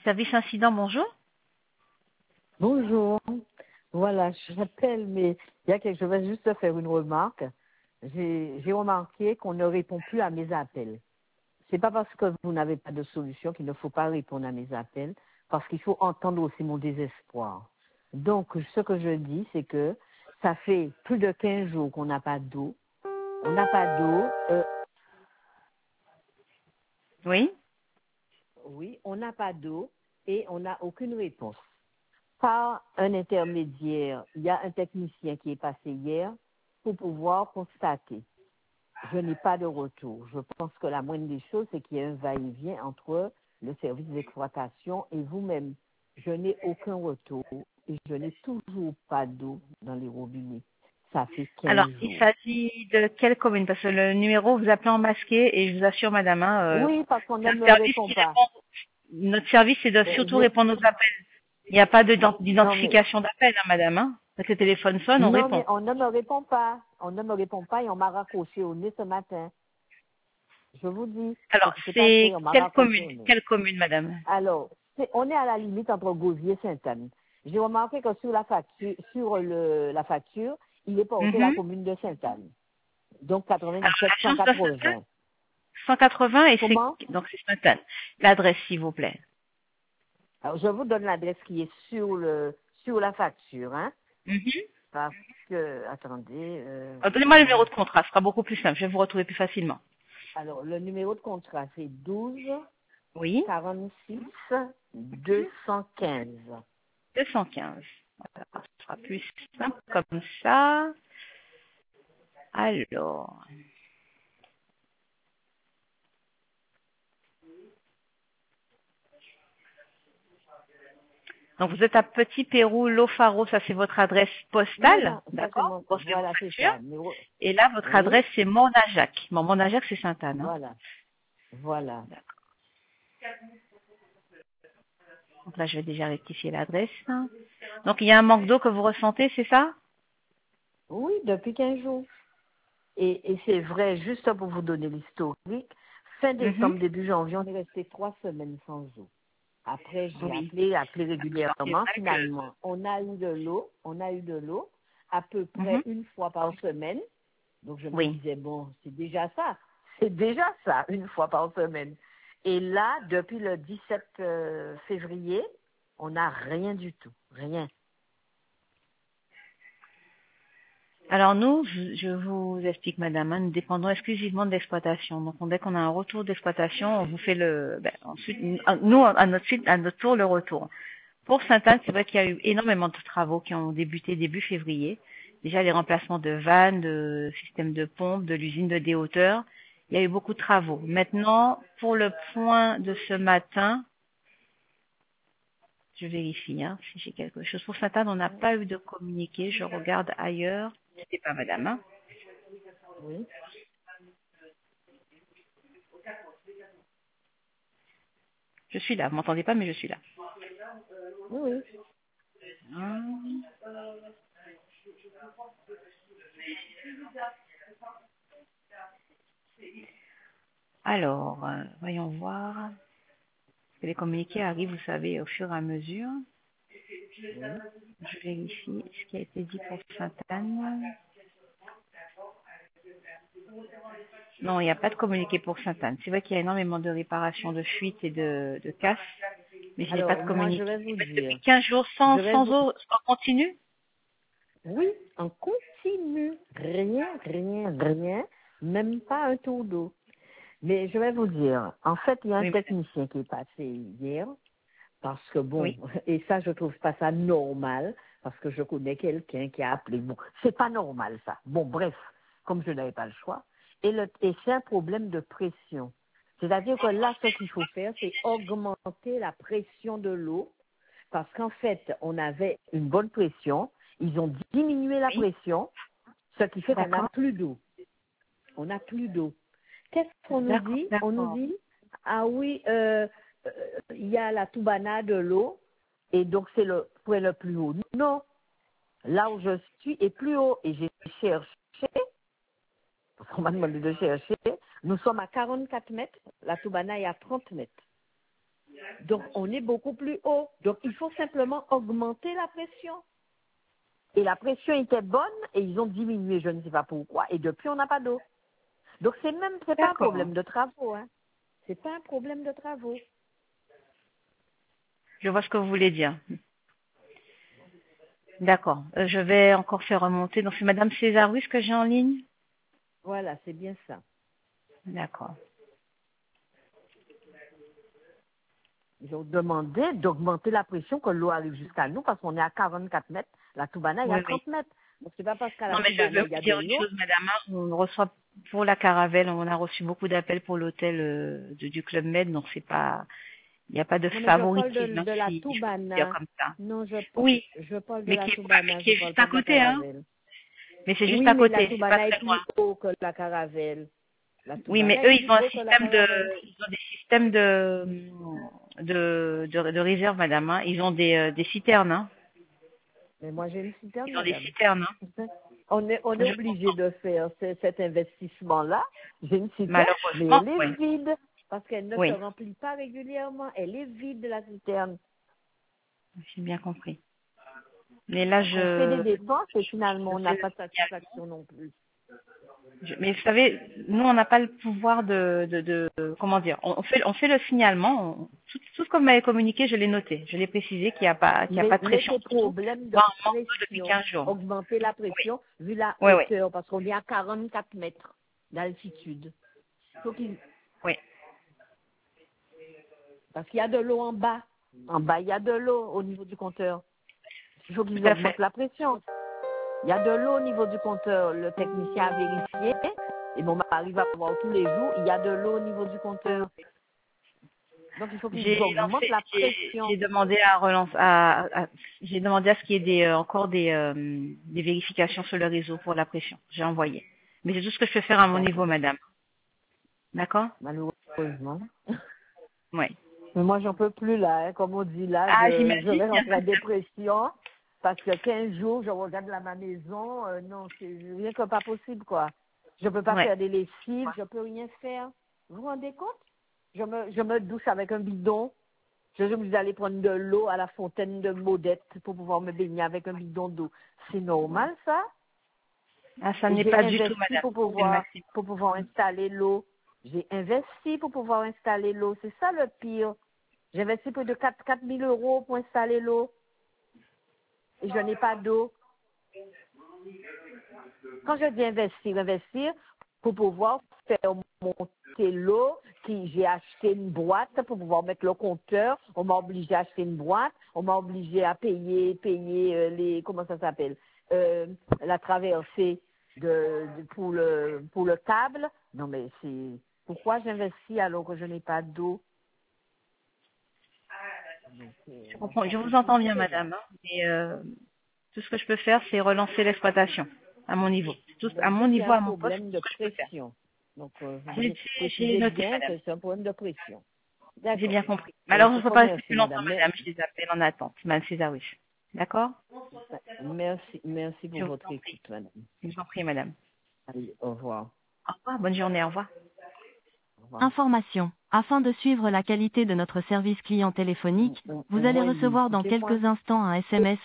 Service incident, bonjour. Bonjour. Voilà, j'appelle, mais je vais juste faire une remarque. J'ai remarqué qu'on ne répond plus à mes appels. C'est pas parce que vous n'avez pas de solution qu'il ne faut pas répondre à mes appels, parce qu'il faut entendre aussi mon désespoir. Donc, ce que je dis, c'est que ça fait plus de 15 jours qu'on n'a pas d'eau. On n'a pas d'eau. Oui. Oui, on n'a pas d'eau et on n'a aucune réponse. Par un intermédiaire, il y a un technicien qui est passé hier pour pouvoir constater. Je n'ai pas de retour. Je pense que la moindre des choses, c'est qu'il y a un va-et-vient entre le service d'exploitation et vous-même. Je n'ai aucun retour et je n'ai toujours pas d'eau dans les robinets. Ça fait Alors, 15 il jours. s'agit de quelle commune? Parce que le numéro vous appelez en masqué et je vous assure, madame, Oui, parce qu'on c'est ne un me service répond qui pas. répond. Notre service, c'est de surtout répondre aux appels. Il n'y a pas Non, mais d'identification d'appel, hein, madame. Hein. Quand le téléphone sonne, on non, mais répond. on ne me répond pas. On ne me répond pas et on m'a raccroché au nez ce matin. Je vous dis ce Alors, qui s'est passé, c'est on m'a quelle raccroché commune? au nez. Quelle commune, madame? Alors, on est à la limite entre Gauzier et Sainte-Anne. J'ai remarqué que sur la facture, il est porté la Mhm. commune de Sainte-Anne. Donc Alors, 97 l'agence de Sainte-Anne, 180. 180 et Comment? donc c'est Sainte-Anne. L'adresse, s'il vous plaît. Alors, je vous donne l'adresse qui est sur la facture, hein. Mhm. Parce que, attendez, Donnez-moi le numéro de contrat, ce sera beaucoup plus simple. Je vais vous retrouver plus facilement. alors, le numéro de contrat, c'est 12 Oui. 46 215. 215. Voilà, ce sera plus simple comme ça. Alors. Donc vous êtes à Petit Pérou, Lofaro, ça c'est votre adresse postale, Voilà, ça c'est d'accord? mon, Pour vos voilà, c'est factures. ça. Numéro, Et là, votre oui, adresse c'est Mornajac. Bon, Mornajac c'est Sainte-Anne. Hein. voilà, voilà. D'accord. Donc là, je vais déjà rectifier l'adresse. Donc il y a un manque d'eau que vous ressentez, c'est ça? Oui, depuis 15 jours. Et c'est vrai, juste pour vous donner l'historique, fin Mhm. décembre, début janvier, on est resté 3 semaines sans eau. Après, j'ai Oui. appelé Alors c'est régulièrement. vrai que. Finalement, on a eu de l'eau à peu près Mhm. une fois par semaine. Donc, je me Oui. disais, bon, c'est déjà ça, une fois par semaine. Et là, depuis le 17 février, on n'a rien du tout, rien. Alors nous, je vous explique, madame, hein, nous dépendons exclusivement de l'exploitation. Donc dès qu'on a un retour d'exploitation, on vous fait ensuite, nous à notre tour le retour. Pour Sainte-Anne, c'est vrai qu'il y a eu énormément de travaux qui ont débuté début février. Déjà les remplacements de vannes, de systèmes de pompe, de l'usine de déhauteur. Il y a eu beaucoup de travaux. Maintenant, pour le point de ce matin, je vérifie hein, si j'ai quelque chose. Pour Sainte-Anne, on n'a pas eu de communiqué. Je regarde ailleurs. C'est pas madame. Hein. Oui, Je suis là, vous m'entendez pas, mais je suis là. oui, oui. Hum. Alors, voyons voir. Parce que les communiqués arrivent, vous savez, au fur et à mesure. Oui. Je vérifie ce qui a été dit pour Sainte-Anne. Non, il n'y a pas de communiqué pour Sainte-Anne. C'est vrai qu'il y a énormément de réparations, de fuites et de casses, mais je n'ai pas de Alors, moi, je communiqué. vais vous Mais depuis dire, 15 jours je vais sans vous, eau, en continu. oui, on continue, rien, même pas un tour d'eau. Mais je vais vous dire, en fait, il y a un Oui, madame. technicien qui est passé hier, parce que bon, Oui. et ça, je trouve pas ça normal, parce que je connais quelqu'un qui a appelé. Bon, c'est pas normal ça. Bon, bref, comme je n'avais pas le choix. Et c'est un problème de pression. C'est-à-dire que là, ce qu'il faut faire, c'est augmenter la pression de l'eau, parce qu'en fait, on avait une bonne pression. Ils ont diminué la Oui. pression, ce qui fait qu'on n'a D'accord. plus d'eau. On n'a plus d'eau. Qu'est-ce qu'on nous D'accord. dit? On nous D'accord. dit, ah oui, il y a la Toubana de l'eau, et donc c'est le point le plus haut. Non, là où je suis est plus haut, et j'ai cherché, parce qu'on m'a demandé de chercher, nous sommes à 44 mètres, la Toubana est à 30 mètres. Donc, on est beaucoup plus haut. Donc, il faut simplement augmenter la pression. Et la pression était bonne et ils ont diminué, je ne sais pas pourquoi. Et depuis, on n'a pas d'eau. Donc, c'est pas un D'accord. problème de travaux, hein. C'est pas un problème de travaux. Je vois ce que vous voulez dire. D'accord. Je vais encore faire remonter. Donc, c'est Madame César Ruiz que j'ai en ligne. Voilà, c'est bien ça. D'accord. Ils ont demandé d'augmenter la pression que l'eau arrive jusqu'à nous parce qu'on est à 44 mètres. La Toubana, il y Oui, a oui. 30 mètres. Donc, c'est pas parce qu'à Non, la mais je vais Toubana, il y vous a de dire une l'eau. chose, Madame. On reçoit pour la caravelle, on a reçu beaucoup d'appels pour l'hôtel du Club Med, donc c'est pas, il n'y a pas de Non, mais je parle favoritisme, hein, de la si je peux dire Toubana. comme ça. Non, Oui, je parle de mais la mais Toubana, qui je est parle juste pas à de la côté, hein. caravelle. Mais c'est juste Oui, à mais la côté, c'est pas Toubana est très loin. plus haut que la caravelle. La Oui, mais Toubana est eux, ils plus ont un haut que la système caravelle. ils ont des systèmes de réserve, Madame, hein. Ils ont des citernes, hein. Mais moi, j'ai une citerne, Ils ont des madame. citernes, hein. On est Je obligé comprends. de faire cet investissement-là. J'ai une citerne, mais Malheureusement, elle est oui. vide parce qu'elle ne se Oui, remplit pas régulièrement. Elle est vide, la citerne. j'ai bien compris. Mais là, Donc, on fait des dépenses et finalement, je on n'a fais le pas de signalement. satisfaction non plus. Mais vous savez, nous, on n'a pas le pouvoir comment dire, on fait le signalement. Tout ce que vous m'avez communiqué, je l'ai noté. Je l'ai précisé qu'il y a pas de pression. Mettez Surtout, problème de moi, on manque d'eau depuis pression. 15 jours. Augmenter la Oui, pression vu la oui, oui, hauteur parce qu'on est à 44 mètres d'altitude. oui. Parce qu'il y a de l'eau en bas. En bas, il y a de l'eau au niveau du compteur. Il faut qu'ils Tout à fait. augmentent la pression. Il y a de l'eau au niveau du compteur. Le technicien a vérifié. Et mon mari va voir tous les jours. Il y a de l'eau au niveau du compteur. Donc, il faut qu'ils augmentent la J'ai pression. demandé j'ai demandé à ce qu'il y ait encore des vérifications sur le réseau pour la pression. J'ai envoyé. Mais c'est tout ce que je peux faire à mon niveau, D'accord. madame. D'accord? Malheureusement. Oui. Mais moi, j'en peux plus là. Hein. Comme on dit là, Ah, je j'imagine. vais rentrer en dépression. Parce que 15 jours, je regarde là ma maison. Non, c'est rien que pas possible, quoi. Je peux pas Ouais. faire des lessives, je peux rien faire. Vous vous rendez compte? Je me douche avec un bidon. Je suis allée prendre de l'eau à la fontaine de Maudette pour pouvoir me baigner avec un bidon d'eau. C'est normal, ça? Ah, ça Et n'est j'ai pas du tout, investi madame. C'est le maximum. pour pouvoir installer l'eau. J'ai investi pour pouvoir installer l'eau. C'est ça le pire. J'ai investi plus de 4 000 euros pour installer l'eau. Et je n'ai pas d'eau. Quand je dis investir pour pouvoir faire monter l'eau, j'ai acheté une boîte pour pouvoir mettre le compteur. On m'a obligé à acheter une boîte. On m'a obligé à payer comment ça s'appelle, la traversée pour le câble. Non mais pourquoi j'investis alors que je n'ai pas d'eau? Donc, Je moi, comprends. ça Je fait vous entends bien, souffrir, là. madame, hein. Mais tout ce que je peux faire, c'est relancer l'exploitation à mon niveau. Donc, À mon vous, c'est niveau, un à mon poste, problème c'est tout de ce que je peux faire. pression. Donc, J'ai précisez noté, bien madame. que c'est un problème de pression. J'ai D'accord. bien compris. Malheureusement, je Je ne vous peux pas rester remercie, plus longtemps, madame. madame. Je les appelle en attente. Madame Césaris. D'accord? Merci pour Je vous votre en prie. écoute, madame. Je vous en prie, madame. Allez, au revoir. Au revoir. Bonne journée. Au revoir. Au revoir. Information. Afin de suivre la qualité de notre service client téléphonique, vous allez Moi, recevoir dans écoutez-moi. quelques instants un SMS